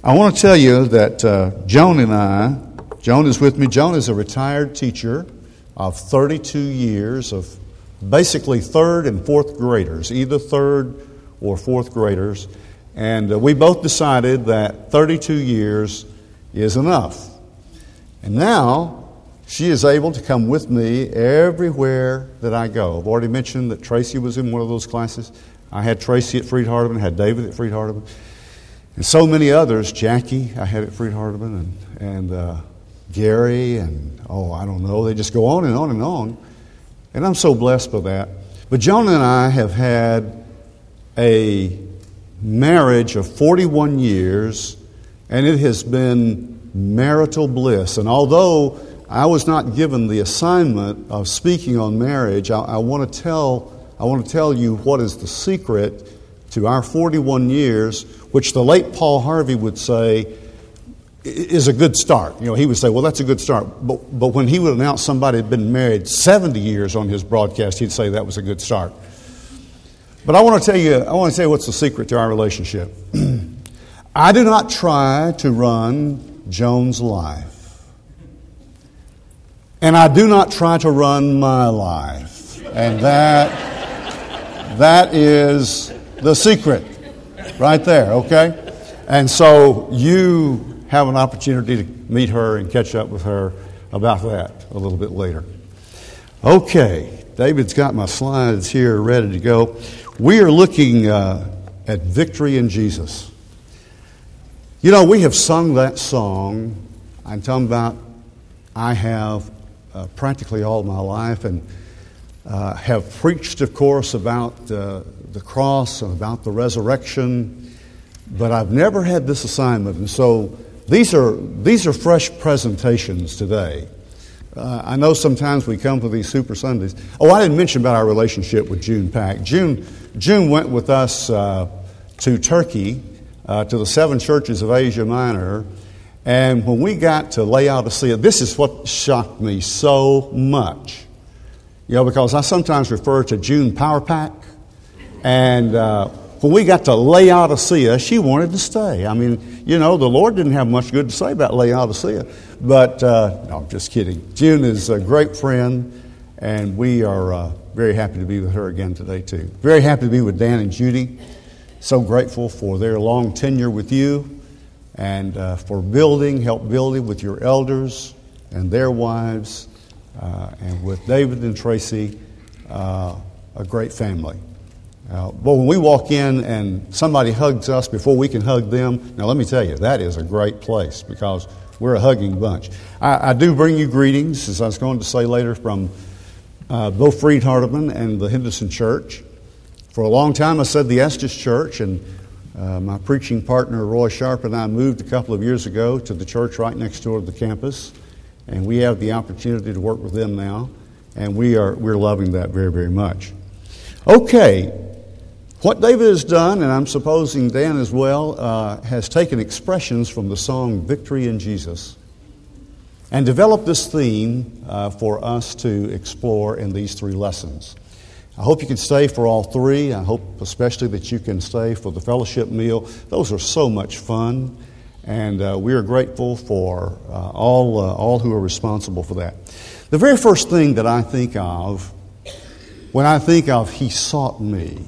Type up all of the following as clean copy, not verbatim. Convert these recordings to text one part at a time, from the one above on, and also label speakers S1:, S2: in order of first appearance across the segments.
S1: I want to tell you that Joan is with me. Joan is a retired teacher of 32 years of basically third and fourth graders, either third or fourth graders. And we both decided that 32 years is enough. And now she is able to come with me everywhere that I go. I've already mentioned that Tracy was in one of those classes. I had Tracy at Freed-Hardeman, had David at Freed-Hardeman, and so many others. Jackie, I had at Freed-Hardeman, and Gary, and I don't know. They just go on and on and on. And I'm so blessed by that. But Joan and I have had a marriage of 41 years, and it has been marital bliss. And although I was not given the assignment of speaking on marriage, I want to tell you what is the secret to our 41 years, which the late Paul Harvey would say is a good start. You know, he would say, well, that's a good start. But when he would announce somebody had been married 70 years on his broadcast, he'd say that was a good start. But I want to tell you what's the secret to our relationship. I do not try to run Joan's life. And I do not try to run my life. And that is the secret right there, okay? And so you have an opportunity to meet her and catch up with her about that a little bit later. Okay, David's got my slides here ready to go. We are looking at victory in Jesus. You know, we have sung that song. I'm talking about I have practically all my life, and have preached, of course, about the cross and about the resurrection, but I've never had this assignment, and so these are fresh presentations today. I know sometimes we come to these Super Sundays. I didn't mention about our relationship with June Pack. June went with us to Turkey, to the 7 churches of Asia Minor, and when we got to Laodicea, this is what shocked me so much. You know, because I sometimes refer to June Power Pack, and when we got to Laodicea, she wanted to stay. I mean, you know, the Lord didn't have much good to say about Laodicea. But, no, I'm just kidding. June is a great friend, and we are very happy to be with her again today, too. Very happy to be with Dan and Judy. So grateful for their long tenure with you, and for help building with your elders and their wives, and with David and Tracy, a great family. But when we walk in and somebody hugs us before we can hug them, now let me tell you, that is a great place because we're a hugging bunch. I do bring you greetings, as I was going to say later, from both Freed-Hardeman and the Henderson Church. For a long time I said the Estes Church, and my preaching partner Roy Sharp and I moved a couple of years ago to the church right next door to the campus, and we have the opportunity to work with them now, and we're loving that very, very much. Okay. What David has done, and I'm supposing Dan as well, has taken expressions from the song Victory in Jesus and developed this theme for us to explore in these 3 lessons. I hope you can stay for all 3. I hope especially that you can stay for the fellowship meal. Those are so much fun, and we are grateful for all who are responsible for that. The very first thing that I think of when I think of He sought me,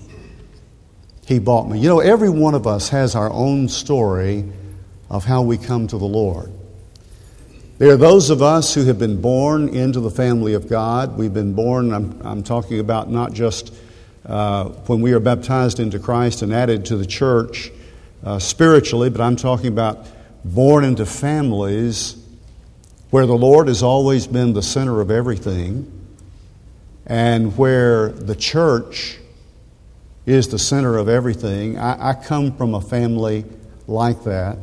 S1: He bought me. You know, every one of us has our own story of how we come to the Lord. There are those of us who have been born into the family of God. We've been born, I'm talking about not just when we are baptized into Christ and added to the church spiritually, but I'm talking about born into families where the Lord has always been the center of everything, and where the church is the center of everything. I come from a family like that.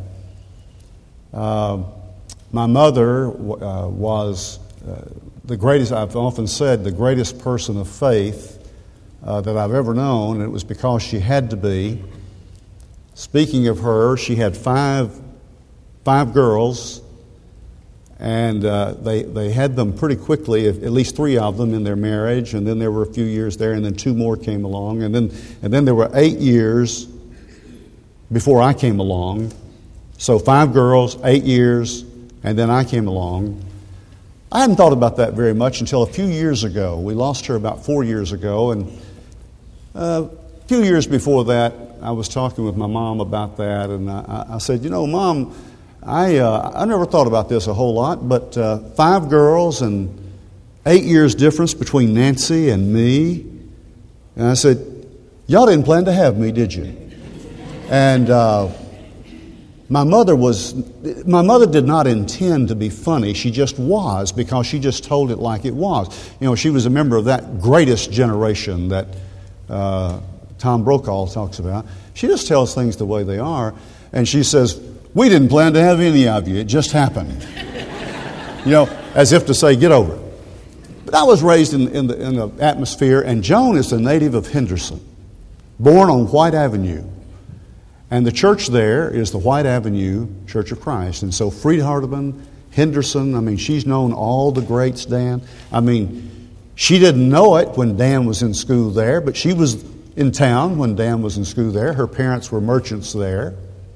S1: My mother was the greatest, I've often said, the greatest person of faith that I've ever known, and it was because she had to be. Speaking of her, she had five girls, and they had them pretty quickly, at least 3 of them in their marriage, and then there were a few years there, and then 2 more came along, and then there were 8 years before I came along. So 5 girls, 8 years, and then I came along. I hadn't thought about that very much until a few years ago. We lost her about 4 years ago, and a few years before that, I was talking with my mom about that, and I said, Mom, I never thought about this a whole lot, but 5 girls and 8 years difference between Nancy and me. And I said, y'all didn't plan to have me, did you? And my mother did not intend to be funny. She just was, because she just told it like it was. She was a member of that greatest generation that Tom Brokaw talks about. She just tells things the way they are. And she says, we didn't plan to have any of you. It just happened. As if to say, get over it. But I was raised in the atmosphere, and Joan is a native of Henderson, born on White Avenue. And the church there is the White Avenue Church of Christ. And so Freed Hardeman, Henderson, she's known all the greats, Dan. She didn't know it when Dan was in school there, but she was in town when Dan was in school there. Her parents were merchants there.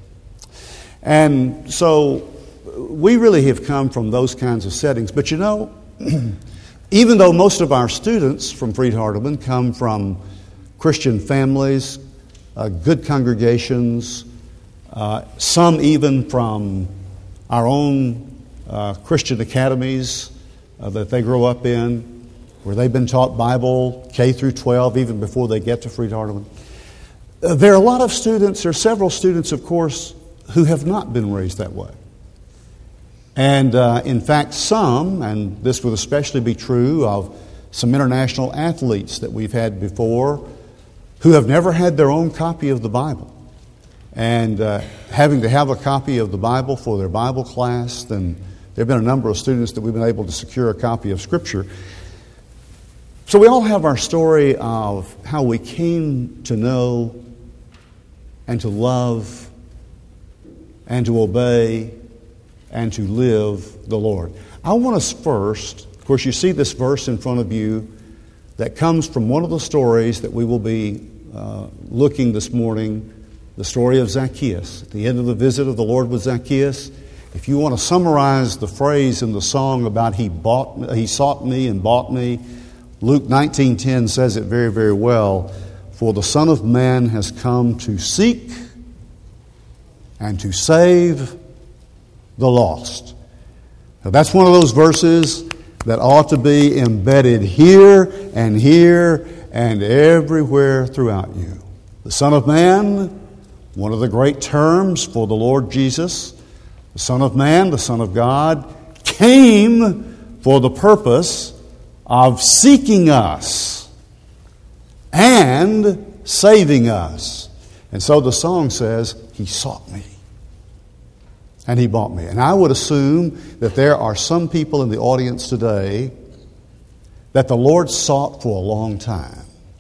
S1: And so we really have come from those kinds of settings. But even though most of our students from Freed Hardeman come from Christian families, good congregations, some even from our own Christian academies that they grow up in, where they've been taught Bible K through 12 even before they get to Freed Hardeman. There are a lot of students, there are several students, of course, who have not been raised that way. And in fact, some, and this would especially be true of some international athletes that we've had before, who have never had their own copy of the Bible. And having to have a copy of the Bible for their Bible class, then there have been a number of students that we've been able to secure a copy of Scripture. So we all have our story of how we came to know and to love and to obey and to live the Lord. I want us first, of course you see this verse in front of you that comes from one of the stories that we will be looking this morning, the story of Zacchaeus. At the end of the visit of the Lord with Zacchaeus, if you want to summarize the phrase in the song about he sought me and bought me, Luke 19:10 says it very, very well. For the Son of Man has come to seek and to save the lost. Now that's one of those verses that ought to be embedded here and everywhere throughout you. The Son of Man, one of the great terms for the Lord Jesus, the Son of Man, the Son of God, came for the purpose of seeking us and saving us. And so the song says, He sought me and He bought me. And I would assume that there are some people in the audience today that the Lord sought for a long time.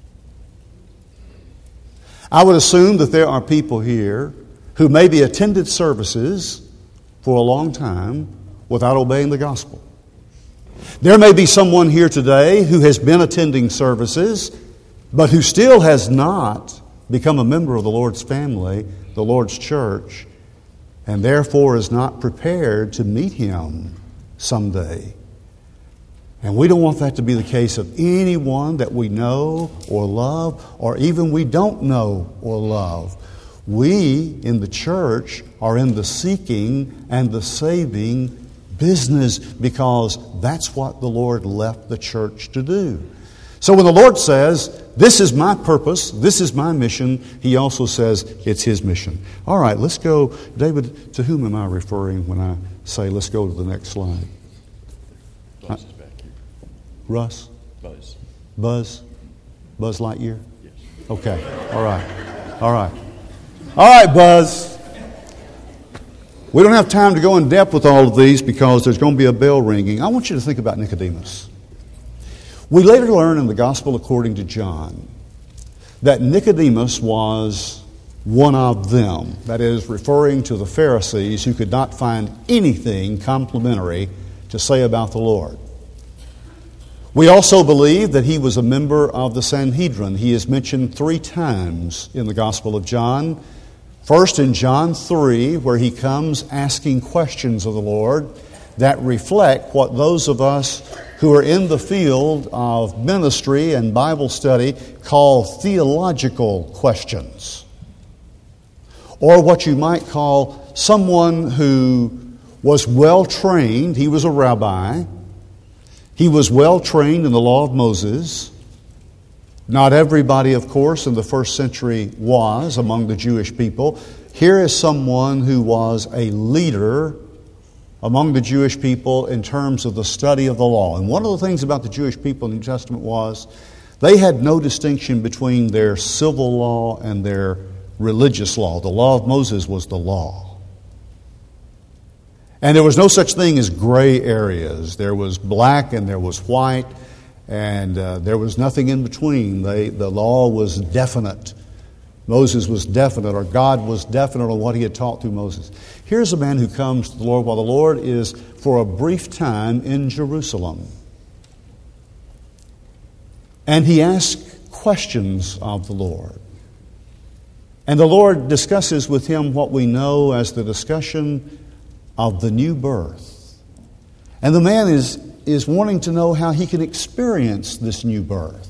S1: I would assume that there are people here who maybe attended services for a long time without obeying the gospel. There may be someone here today who has been attending services, but who still has not become a member of the Lord's family, the Lord's church, and therefore is not prepared to meet Him someday. And we don't want that to be the case of anyone that we know or love, or even we don't know or love. We in the church are in the seeking and the saving business, because that's what the Lord left the church to do. So when the Lord says, this is my purpose, this is my mission, He also says it's His mission. All right, let's go. David, to whom am I referring when I say let's go to the next slide?
S2: Buzz is back here.
S1: Russ?
S2: Buzz.
S1: Buzz? Buzz Lightyear?
S2: Yes.
S1: Okay, all right. All right, Buzz. We don't have time to go in depth with all of these because there's going to be a bell ringing. I want you to think about Nicodemus. We later learn in the Gospel according to John that Nicodemus was one of them. That is, referring to the Pharisees who could not find anything complimentary to say about the Lord. We also believe that he was a member of the Sanhedrin. He is mentioned 3 times in the Gospel of John. First in John 3, where he comes asking questions of the Lord that reflect what those of us who are in the field of ministry and Bible study call theological questions. Or what you might call someone who was well trained. He was a rabbi. He was well trained in the law of Moses. Not everybody, of course, in the first century was among the Jewish people. Here is someone who was a leader among the Jewish people in terms of the study of the law. And one of the things about the Jewish people in the New Testament was they had no distinction between their civil law and their religious law. The law of Moses was the law. And there was no such thing as gray areas. There was black and there was white, and there was nothing in between. The law was definite. Moses was definite, or God was definite on what he had taught through Moses. Here's a man who comes to the Lord while the Lord is for a brief time in Jerusalem. And he asks questions of the Lord. And the Lord discusses with him what we know as the discussion of the new birth. And the man is wanting to know how he can experience this new birth.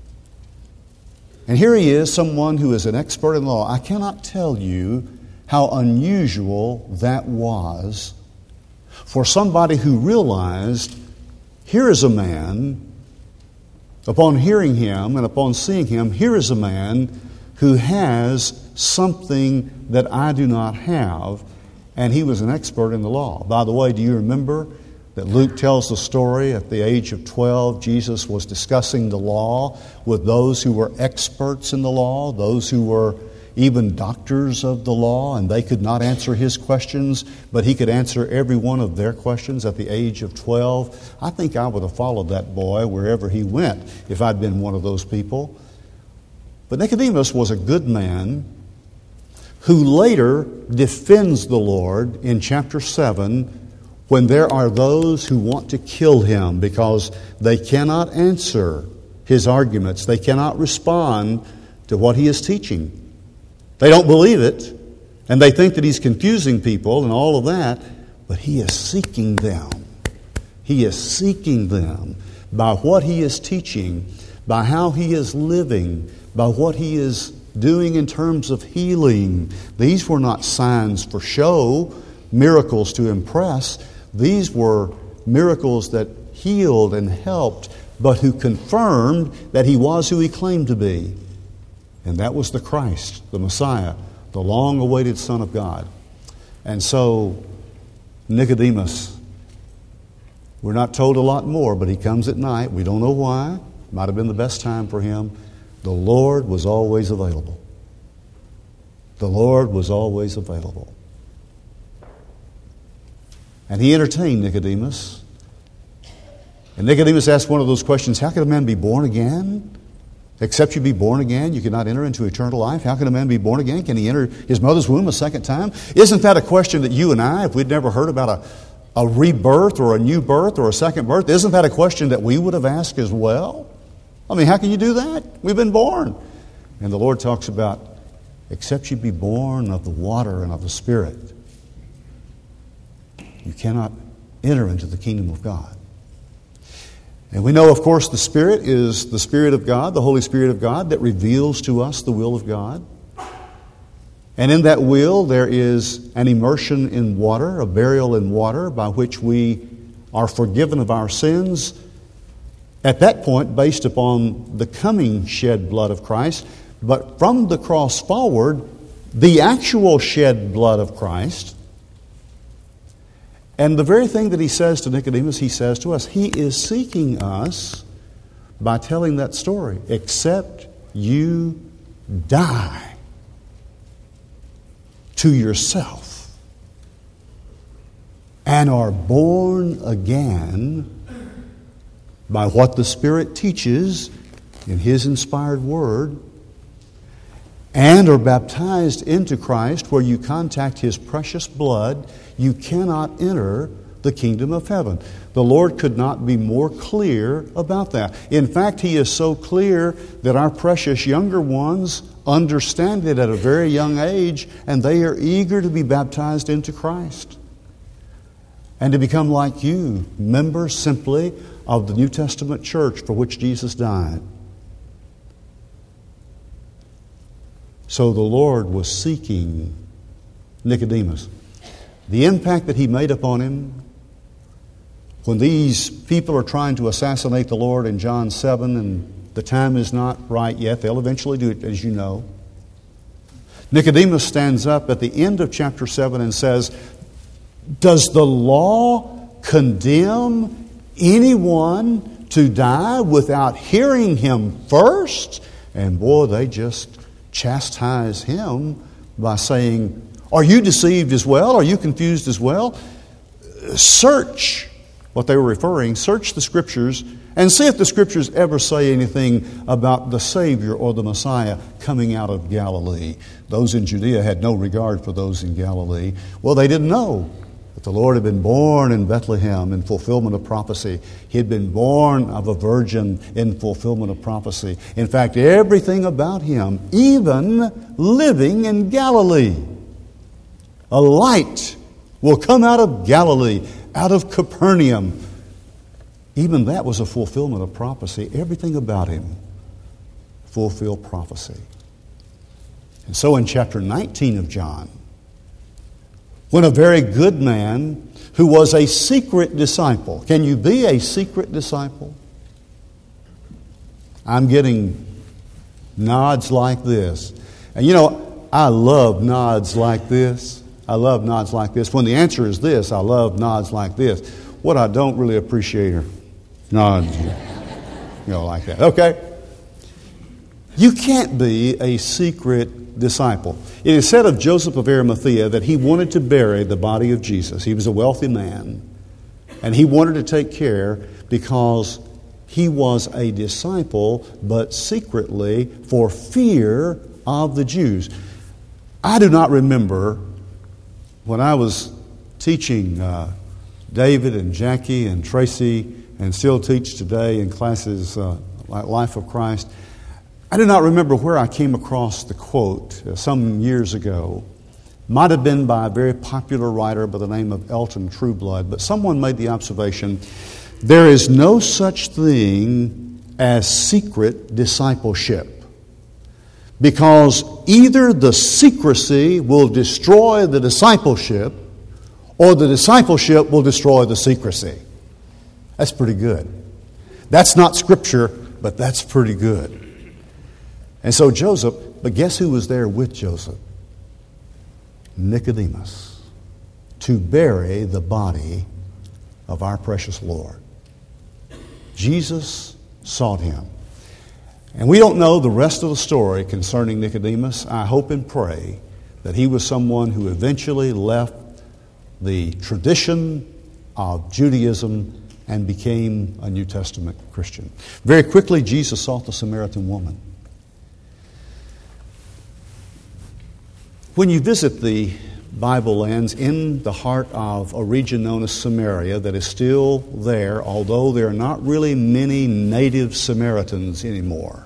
S1: And here he is, someone who is an expert in law. I cannot tell you how unusual that was for somebody who realized, here is a man, upon hearing him and upon seeing him, here is a man who has something that I do not have, and he was an expert in the law. By the way, do you remember that Luke tells the story at the age of 12, Jesus was discussing the law with those who were experts in the law, those who were even doctors of the law, and they could not answer his questions, but he could answer every one of their questions at the age of 12. I think I would have followed that boy wherever he went if I'd been one of those people. But Nicodemus was a good man who later defends the Lord in chapter 7 when there are those who want to kill him because they cannot answer his arguments. They cannot respond to what he is teaching. They don't believe it, and they think that he's confusing people and all of that, but he is seeking them. He is seeking them by what he is teaching, by how he is living, by what he is doing in terms of healing. These were not signs for show, miracles to impress. These were miracles that healed and helped, but who confirmed that he was who he claimed to be. And that was the Christ, the Messiah, the long-awaited Son of God. And so, Nicodemus, we're not told a lot more, but he comes at night. We don't know why. Might have been the best time for him. The Lord was always available. The Lord was always available. And he entertained Nicodemus. And Nicodemus asked one of those questions, how can a man be born again? Except you be born again, you cannot enter into eternal life. How can a man be born again? Can he enter his mother's womb a second time? Isn't that a question that you and I, if we'd never heard about a rebirth or a new birth or a second birth, isn't that a question that we would have asked as well? I mean, how can you do that? We've been born. And the Lord talks about, except you be born of the water and of the Spirit, you cannot enter into the kingdom of God. And we know, of course, the Spirit is the Spirit of God, the Holy Spirit of God, that reveals to us the will of God. And in that will, there is an immersion in water, a burial in water, by which we are forgiven of our sins. At that point, based upon the coming shed blood of Christ, but from the cross forward, the actual shed blood of Christ. And the very thing that he says to Nicodemus, he says to us. He is seeking us by telling that story. Except you die to yourself and are born again by what the Spirit teaches in His inspired Word, and are baptized into Christ, where you contact His precious blood, you cannot enter the kingdom of heaven. The Lord could not be more clear about that. In fact, He is so clear that our precious younger ones understand it at a very young age, and they are eager to be baptized into Christ and to become like you, members simply of the New Testament church for which Jesus died. So the Lord was seeking Nicodemus. The impact that He made upon him when these people are trying to assassinate the Lord in John 7, and the time is not right yet. They'll eventually do it, as you know. Nicodemus stands up at the end of chapter 7 and says, does the law condemn anyone to die without hearing him first? And boy, they just chastise him by saying, are you deceived as well? Are you confused as well? Search what they were referring. Search the Scriptures and see if the Scriptures ever say anything about the Savior or the Messiah coming out of Galilee. Those in Judea had no regard for those in Galilee. Well, they didn't know that the Lord had been born in Bethlehem in fulfillment of prophecy. He had been born of a virgin in fulfillment of prophecy. In fact, everything about Him, even living in Galilee. A light will come out of Galilee, out of Capernaum. Even that was a fulfillment of prophecy. Everything about Him fulfilled prophecy. And so in chapter 19 of John, when a very good man who was a secret disciple, can you be a secret disciple? I'm getting nods like this. And you know, I love nods like this. I love nods like this. When the answer is this, I love nods like this. What I don't really appreciate are nods, like that. Okay? You can't be a secret disciple. It is said of Joseph of Arimathea that he wanted to bury the body of Jesus. He was a wealthy man, and he wanted to take care because he was a disciple, but secretly for fear of the Jews. I do not remember when I was teaching David and Jackie and Tracy, and still teach today in classes like Life of Christ, I do not remember where I came across the quote some years ago. Might have been by a very popular writer by the name of Elton Trueblood, but someone made the observation, there is no such thing as secret discipleship. Because either the secrecy will destroy the discipleship, or the discipleship will destroy the secrecy. That's pretty good. That's not Scripture, but that's pretty good. And so Joseph, but guess who was there with Joseph? Nicodemus, to bury the body of our precious Lord. Jesus sought him. And we don't know the rest of the story concerning Nicodemus. I hope and pray that he was someone who eventually left the tradition of Judaism and became a New Testament Christian. Very quickly, Jesus sought the Samaritan woman. When you visit the Bible lands in the heart of a region known as Samaria that is still there, although there are not really many native Samaritans anymore,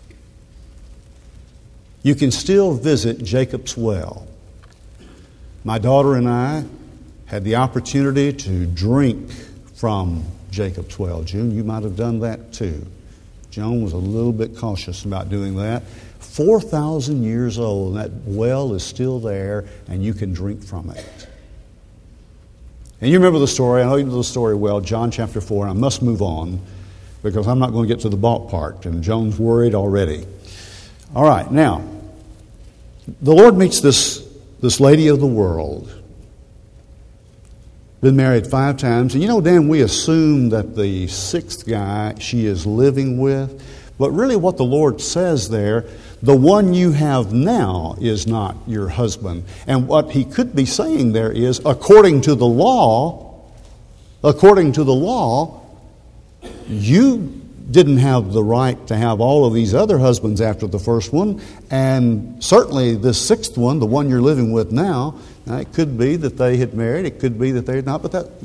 S1: you can still visit Jacob's Well. My daughter and I had the opportunity to drink from Jacob's Well. June, you might have done that too. Joan was a little bit cautious about doing that. 4,000 years old, and that well is still there, and you can drink from it. And you remember the story. I know you know the story well, John chapter 4, and I must move on because I'm not going to get to the balk part, and Joan's worried already. All right, now, the Lord meets this lady of the world. Been married 5 times, and you know, Dan, we assume that the 6th guy she is living with, but really what the Lord says there, the one you have now is not your husband. And what he could be saying there is, according to the law, you didn't have the right to have all of these other husbands after the first one, and certainly this 6th one, the one you're living with now, it could be that they had married, it could be that they had not, but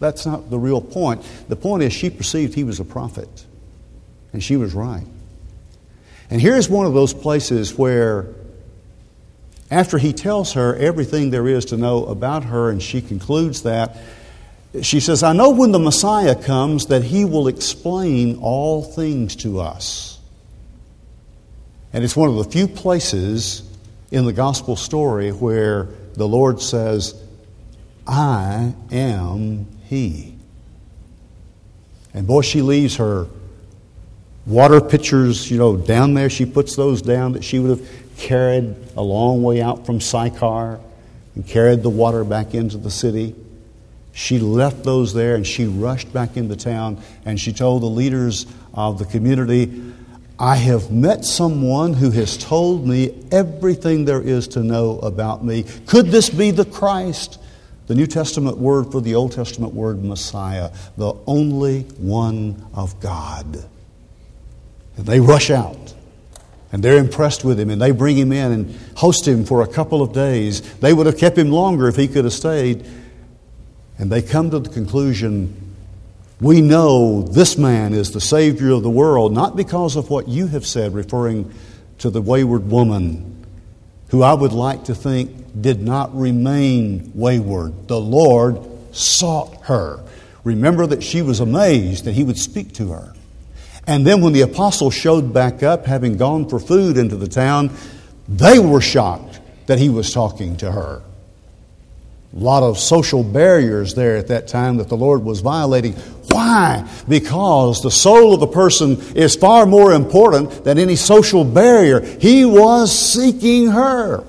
S1: That's not the real point. The point is she perceived he was a prophet. And she was right. And here's one of those places where after he tells her everything there is to know about her, and she concludes that, she says, I know when the Messiah comes that he will explain all things to us. And it's one of the few places in the gospel story where the Lord says, I am he. And boy, she leaves her water pitchers, down there. She puts those down that she would have carried a long way out from Sychar and carried the water back into the city. She left those there and she rushed back into town, and she told the leaders of the community, I have met someone who has told me everything there is to know about me. Could this be the Christ? The New Testament word for the Old Testament word Messiah, the only one of God. And they rush out. And they're impressed with him, and they bring him in and host him for a couple of days. They would have kept him longer if he could have stayed. And they come to the conclusion, we know this man is the Savior of the world, not because of what you have said, referring to the wayward woman, who I would like to think did not remain wayward. The Lord sought her. Remember that she was amazed that he would speak to her. And then when the apostles showed back up, having gone for food into the town, they were shocked that he was talking to her. A lot of social barriers there at that time that the Lord was violating. Why? Because the soul of a person is far more important than any social barrier. He was seeking her.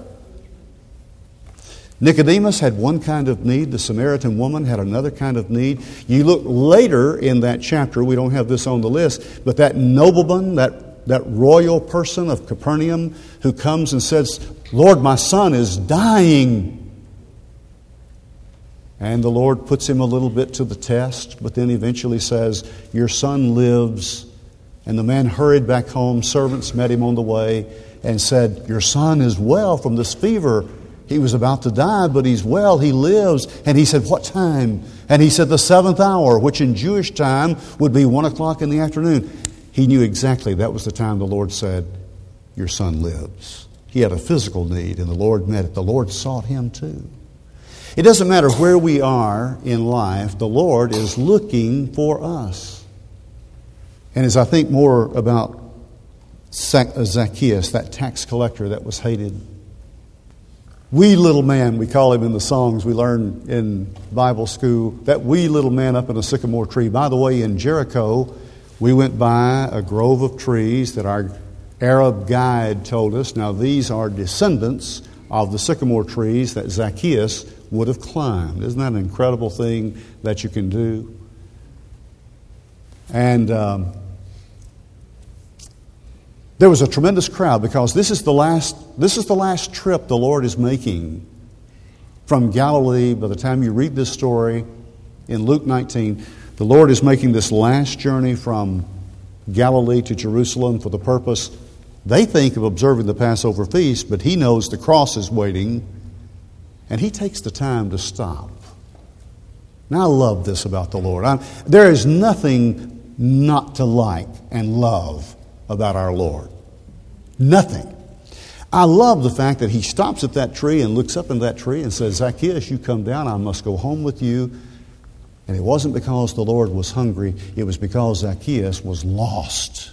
S1: Nicodemus had one kind of need. The Samaritan woman had another kind of need. You look later in that chapter, we don't have this on the list, but that nobleman, that royal person of Capernaum who comes and says, Lord, my son is dying. And the Lord puts him a little bit to the test, but then eventually says, your son lives. And the man hurried back home. Servants met him on the way and said, your son is well from this fever. He was about to die, but he's well, he lives. And he said, what time? And he said, the 7th hour, which in Jewish time would be 1 o'clock in the afternoon. He knew exactly that was the time the Lord said, your son lives. He had a physical need, and the Lord met it. The Lord sought him too. It doesn't matter where we are in life, the Lord is looking for us. And as I think more about Zacchaeus, that tax collector that was hated, wee little man, we call him in the songs we learn in Bible school, that wee little man up in a sycamore tree. By the way, in Jericho, we went by a grove of trees that our Arab guide told us, now these are descendants of the sycamore trees that Zacchaeus would have climbed. Isn't that an incredible thing that you can do? And there was a tremendous crowd because this is the last trip the Lord is making from Galilee. By the time you read this story in Luke 19, the Lord is making this last journey from Galilee to Jerusalem for the purpose, they think, of observing the Passover feast, but he knows the cross is waiting, and he takes the time to stop. Now I love this about the Lord. There is nothing not to like and love about our Lord. Nothing. I love the fact that he stops at that tree and looks up in that tree and says, Zacchaeus, you come down, I must go home with you. And it wasn't because the Lord was hungry, it was because Zacchaeus was lost.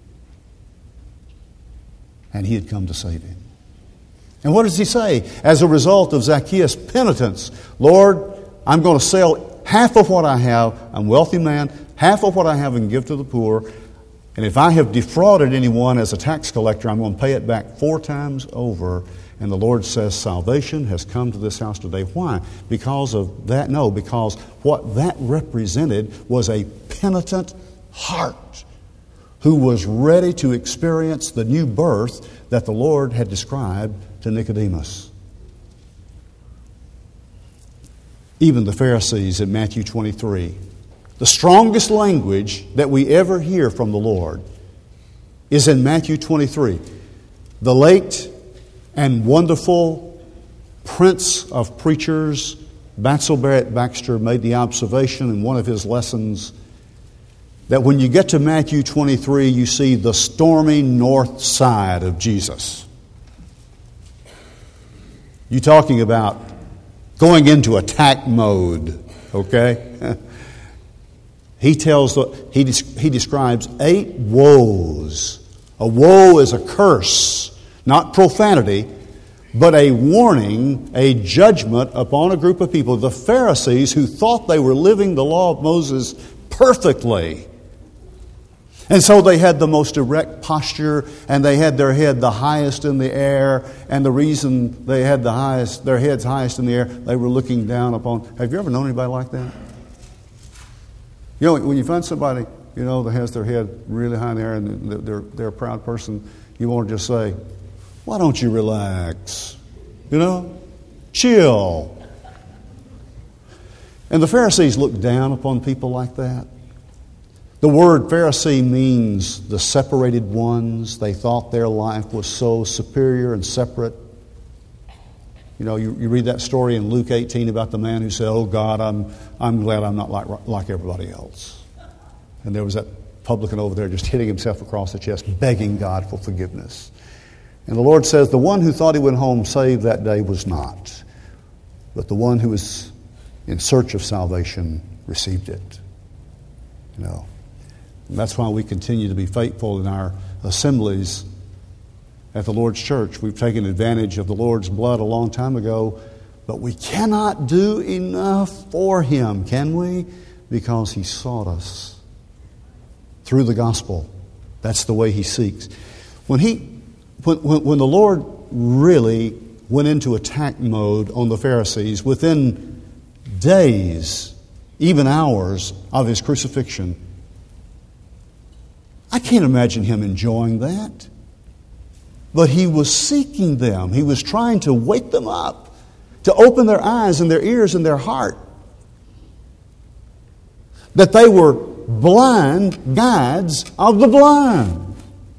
S1: And he had come to save him. And what does he say? As a result of Zacchaeus' penitence, Lord, I'm going to sell half of what I have. I'm a wealthy man. Half of what I have and give to the poor. And if I have defrauded anyone as a tax collector, I'm going to pay it back 4 times over. And the Lord says, salvation has come to this house today. Why? Because of that? No, because what that represented was a penitent heart who was ready to experience the new birth that the Lord had described to Nicodemus. Even the Pharisees in Matthew 23. The strongest language that we ever hear from the Lord is in Matthew 23. The late and wonderful Prince of Preachers, Batsell Barrett Baxter made the observation in one of his lessons that when you get to Matthew 23, you see the stormy north side of Jesus. You're talking about going into attack mode, okay? He describes 8 woes. A woe is a curse, not profanity, but a warning, a judgment upon a group of people, the Pharisees, who thought they were living the law of Moses perfectly. And so they had the most erect posture, and they had their head the highest in the air. And the reason they had their heads highest in the air, they were looking down upon. Have you ever known anybody like that? You know, when you find somebody, that has their head really high in the air and they're a proud person, you want to just say, "Why don't you relax? Chill." And the Pharisees looked down upon people like that. The word Pharisee means the separated ones. They thought their life was so superior and separate. You read that story in Luke 18 about the man who said, "Oh God, I'm glad I'm not like everybody else." And there was that publican over there just hitting himself across the chest, begging God for forgiveness. And the Lord says, the one who thought he went home saved that day was not, but the one who was in search of salvation received it. And that's why we continue to be faithful in our assemblies at the Lord's church. We've taken advantage of the Lord's blood a long time ago, but we cannot do enough for Him, can we? Because He sought us through the gospel. That's the way He seeks. When the Lord really went into attack mode on the Pharisees, within days, even hours of His crucifixion, I can't imagine Him enjoying that. But He was seeking them. He was trying to wake them up, to open their eyes and their ears and their heart, that they were blind guides of the blind.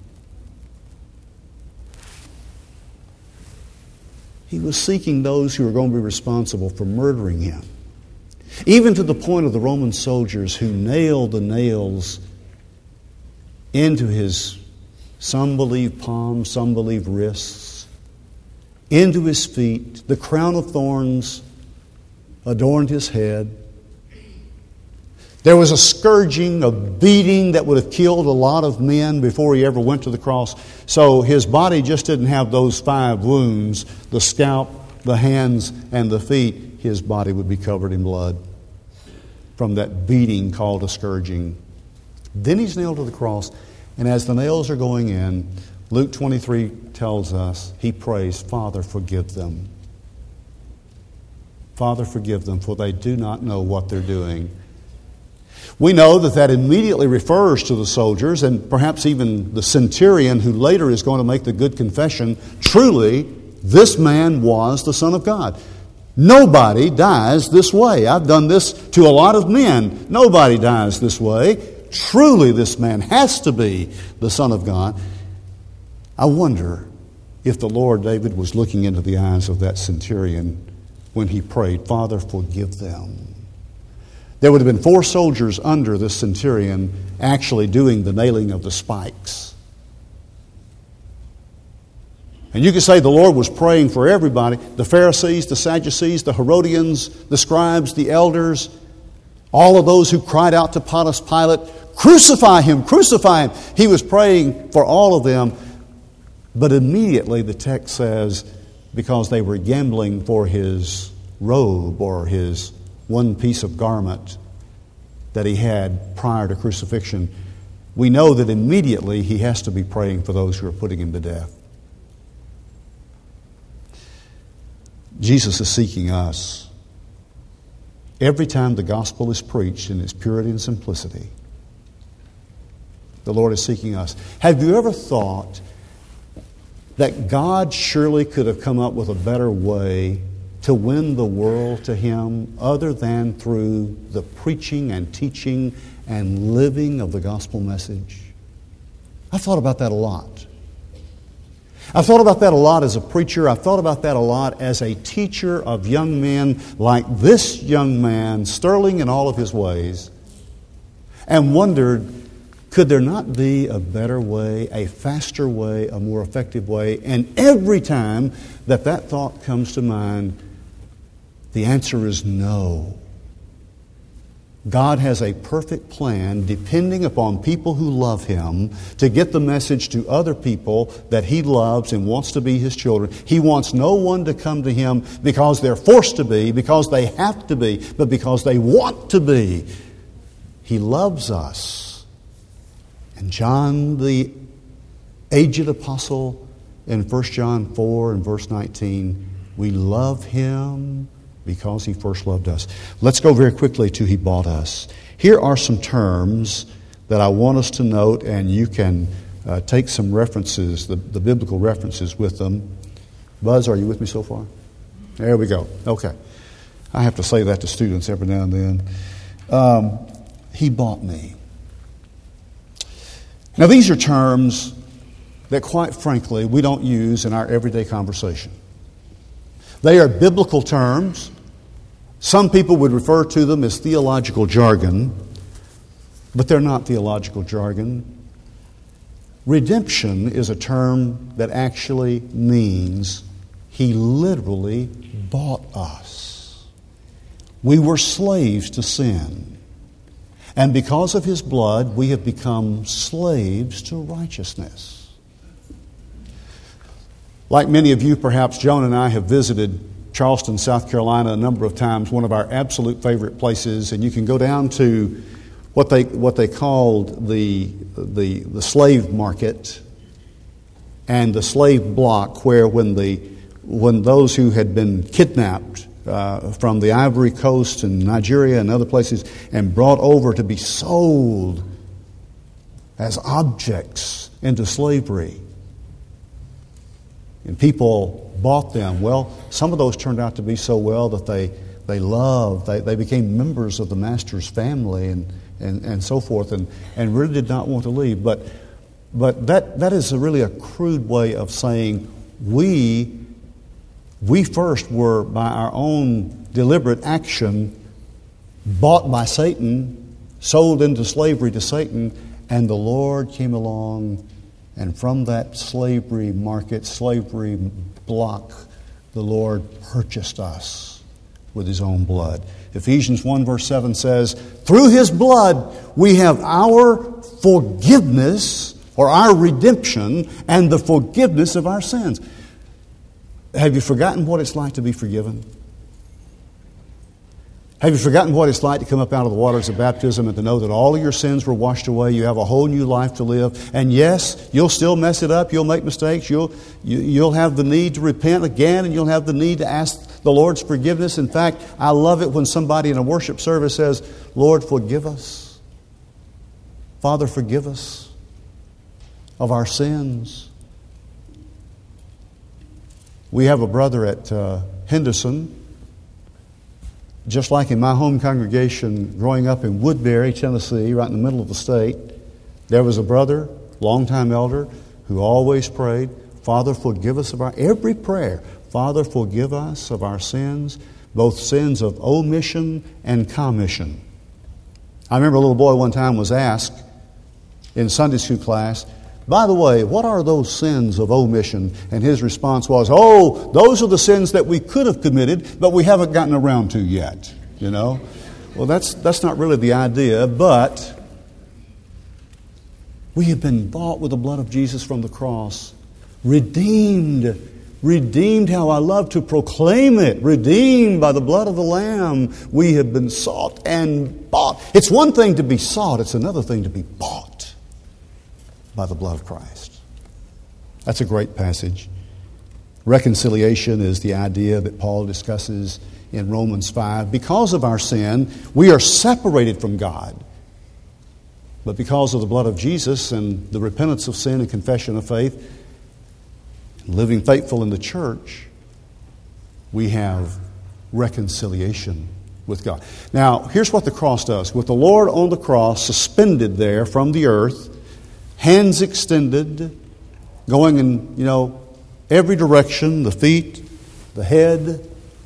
S1: He was seeking those who were going to be responsible for murdering Him, even to the point of the Roman soldiers who nailed the nails into His, some believe palms, some believe wrists, into His feet. The crown of thorns adorned His head. There was a scourging, a beating that would have killed a lot of men before He ever went to the cross. So His body just didn't have those 5 wounds, the scalp, the hands, and the feet. His body would be covered in blood from that beating called a scourging. Then He's nailed to the cross, and as the nails are going in, Luke 23 tells us, He prays, "Father, forgive them. Father, forgive them, for they do not know what they're doing." We know that immediately refers to the soldiers, and perhaps even the centurion who later is going to make the good confession, truly, this man was the Son of God. Nobody dies this way. I've done this to a lot of men. Nobody dies this way. Truly, this man has to be the Son of God. I wonder if the Lord David was looking into the eyes of that centurion when he prayed, "Father, forgive them." There would have been 4 soldiers under this centurion actually doing the nailing of the spikes. And you could say the Lord was praying for everybody, the Pharisees, the Sadducees, the Herodians, the scribes, the elders, all of those who cried out to Pontius Pilate, "Crucify Him, crucify Him." He was praying for all of them. But immediately the text says, because they were gambling for His robe or His one piece of garment that He had prior to crucifixion, we know that immediately He has to be praying for those who are putting Him to death. Jesus is seeking us. Every time the gospel is preached in its purity and simplicity, the Lord is seeking us. Have you ever thought that God surely could have come up with a better way to win the world to Him other than through the preaching and teaching and living of the gospel message? I've thought about that a lot. I've thought about that a lot as a preacher. I've thought about that a lot as a teacher of young men like this young man, sterling in all of his ways, and wondered, could there not be a better way, a faster way, a more effective way? And every time that thought comes to mind, the answer is no. God has a perfect plan depending upon people who love Him to get the message to other people that He loves and wants to be His children. He wants no one to come to Him because they're forced to be, because they have to be, but because they want to be. He loves us. And John, the aged apostle, in 1 John 4 and verse 19, we love Him because He first loved us. Let's go very quickly to He bought us. Here are some terms that I want us to note, and you can take some references, the biblical references with them. Buzz, are you with me so far? There we go. Okay. I have to say that to students every now and then. He bought me. Now, these are terms that, quite frankly, we don't use in our everyday conversation. They are biblical terms. Some people would refer to them as theological jargon, but they're not theological jargon. Redemption is a term that actually means He literally bought us. We were slaves to sin. And because of His blood, we have become slaves to righteousness. Like many of you, perhaps Joan and I have visited Charleston, South Carolina a number of times, one of our absolute favorite places, and you can go down to what they called the slave market and the slave block, where when those who had been kidnapped from the Ivory Coast and Nigeria and other places and brought over to be sold as objects into slavery, and people bought them. Well, some of those turned out to be so well that they loved, they became members of the master's family and so forth, and really did not want to leave. But that is really a crude way of saying we first were, by our own deliberate action, bought by Satan, sold into slavery to Satan, and the Lord came along, and from that slavery market, slavery block, the Lord purchased us with His own blood. Ephesians 1 verse 7 says, through His blood we have our forgiveness, or our redemption, and the forgiveness of our sins. Have you forgotten what it's like to be forgiven? Have you forgotten what it's like to come up out of the waters of baptism and to know that all of your sins were washed away? You have a whole new life to live. And yes, you'll still mess it up. You'll make mistakes. You'll have the need to repent again, and you'll have the need to ask the Lord's forgiveness. In fact, I love it when somebody in a worship service says, Lord, forgive us. Father, forgive us of our sins. We have a brother at Henderson. Just like in my home congregation growing up in Woodbury, Tennessee, right in the middle of the state, there was a brother, longtime elder, who always prayed, Father, forgive us of every prayer. Father, forgive us of our sins, both sins of omission and commission. I remember a little boy one time was asked in Sunday school class, by the way, what are those sins of omission? And his response was, oh, those are the sins that we could have committed, but we haven't gotten around to yet. You know? Well, that's not really the idea, but we have been bought with the blood of Jesus from the cross. Redeemed, how I love to proclaim it. Redeemed by the blood of the Lamb. We have been sought and bought. It's one thing to be sought, it's another thing to be bought by the blood of Christ. That's a great passage. Reconciliation is the idea that Paul discusses in Romans 5. Because of our sin, we are separated from God. But because of the blood of Jesus and the repentance of sin and confession of faith, living faithful in the church, we have reconciliation with God. Now, here's what the cross does. With the Lord on the cross, suspended there from the earth, hands extended, going and, every direction, the feet, the head.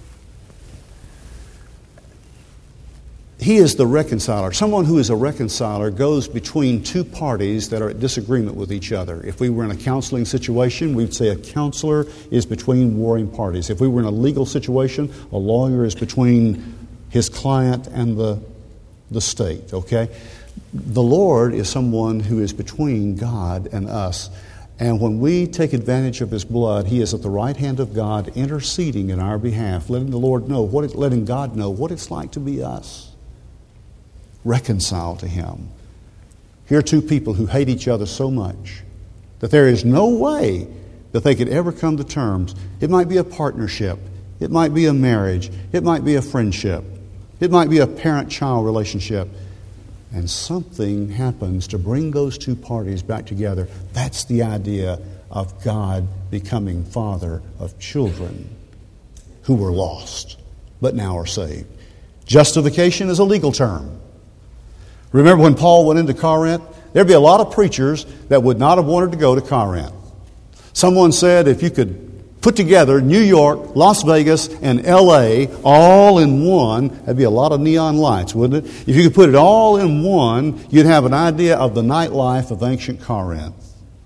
S1: He is the reconciler. Someone who is a reconciler goes between two parties that are at disagreement with each other. If we were in a counseling situation, we'd say a counselor is between warring parties. If we were in a legal situation, a lawyer is between his client and the state, okay? The Lord is someone who is between God and us. And when we take advantage of His blood, He is at the right hand of God interceding in our behalf, letting God know what it's like to be us. Reconciled to Him. Here are two people who hate each other so much that there is no way that they could ever come to terms. It might be a partnership. It might be a marriage. It might be a friendship. It might be a parent-child relationship. And something happens to bring those two parties back together. That's the idea of God becoming Father of children who were lost but now are saved. Justification is a legal term. Remember when Paul went into Corinth? There'd be a lot of preachers that would not have wanted to go to Corinth. Someone said if you could put together New York, Las Vegas, and L.A. all in one, that'd be a lot of neon lights, wouldn't it? If you could put it all in one, you'd have an idea of the nightlife of ancient Corinth.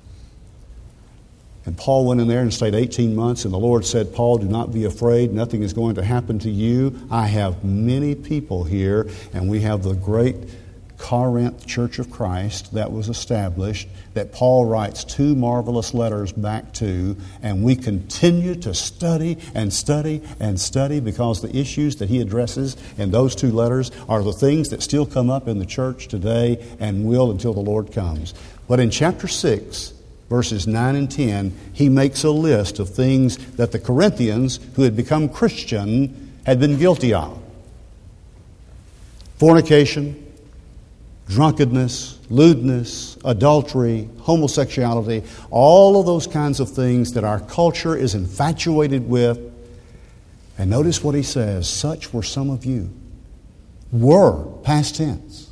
S1: And Paul went in there and stayed 18 months, and the Lord said, Paul, do not be afraid. Nothing is going to happen to you. I have many people here, and we have the great Corinth Church of Christ that was established, that Paul writes 2 marvelous letters back to, and we continue to study and study and study because the issues that he addresses in those 2 letters are the things that still come up in the church today and will until the Lord comes. But in chapter 6, verses 9 and 10, he makes a list of things that the Corinthians, who had become Christian, had been guilty of. Fornication, drunkenness, lewdness, adultery, homosexuality, all of those kinds of things that our culture is infatuated with. And notice what he says, such were some of you. Were, past tense.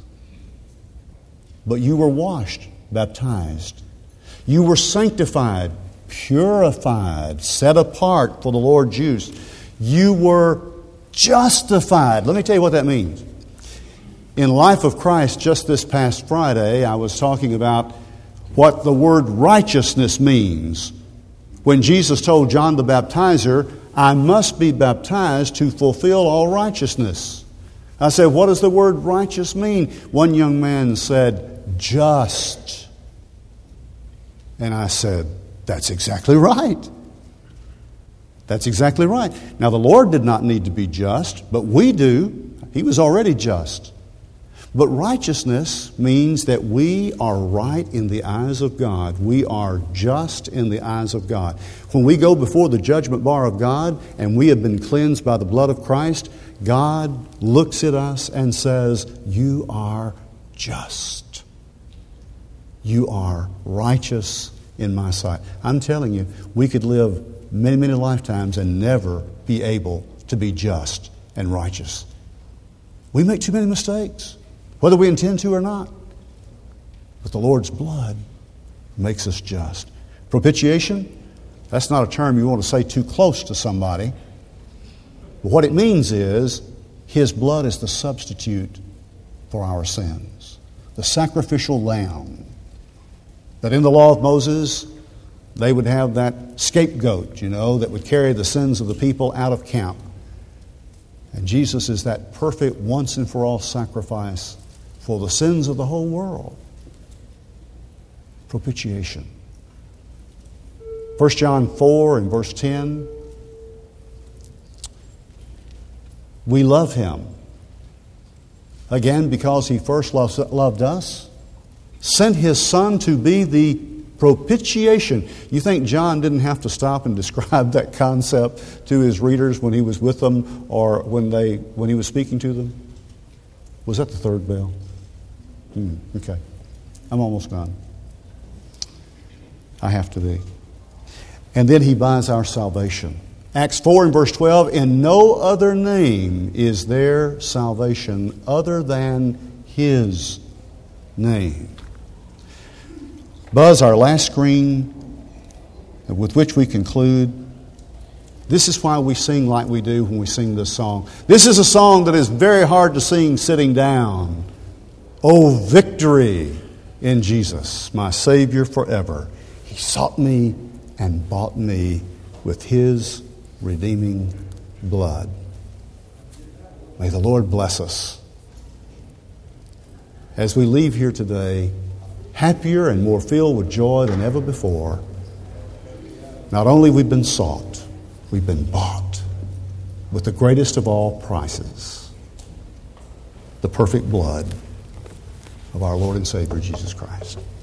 S1: But you were washed, baptized. You were sanctified, purified, set apart for the Lord's use. You were justified. Let me tell you what that means. In Life of Christ, just this past Friday, I was talking about what the word righteousness means. When Jesus told John the Baptizer, I must be baptized to fulfill all righteousness. I said, what does the word righteous mean? One young man said, just. And I said, that's exactly right. That's exactly right. Now, the Lord did not need to be just, but we do. He was already just. But righteousness means that we are right in the eyes of God. We are just in the eyes of God. When we go before the judgment bar of God and we have been cleansed by the blood of Christ, God looks at us and says, you are just. You are righteous in my sight. I'm telling you, we could live many, many lifetimes and never be able to be just and righteous. We make too many mistakes, whether we intend to or not. But the Lord's blood makes us just. Propitiation, that's not a term you want to say too close to somebody. But what it means is His blood is the substitute for our sins. The sacrificial lamb. That in the law of Moses, they would have that scapegoat, that would carry the sins of the people out of camp. And Jesus is that perfect once and for all sacrifice for the sins of the whole world. Propitiation. 1 John 4 and verse 10. We love Him. Again, because He first loved us. Sent His Son to be the propitiation. You think John didn't have to stop and describe that concept to his readers when he was with them or when he was speaking to them? Was that the third bell? Okay. I'm almost done. I have to be. And then He buys our salvation. Acts 4 and verse 12, in no other name is there salvation other than His name. Buzz, our last screen with which we conclude, this is why we sing like we do when we sing this song. This is a song that is very hard to sing sitting down. Oh, victory in Jesus, my Savior forever. He sought me and bought me with His redeeming blood. May the Lord bless us as we leave here today, happier and more filled with joy than ever before. Not only we've been sought, we've been bought with the greatest of all prices, the perfect blood of our Lord and Savior, Jesus Christ.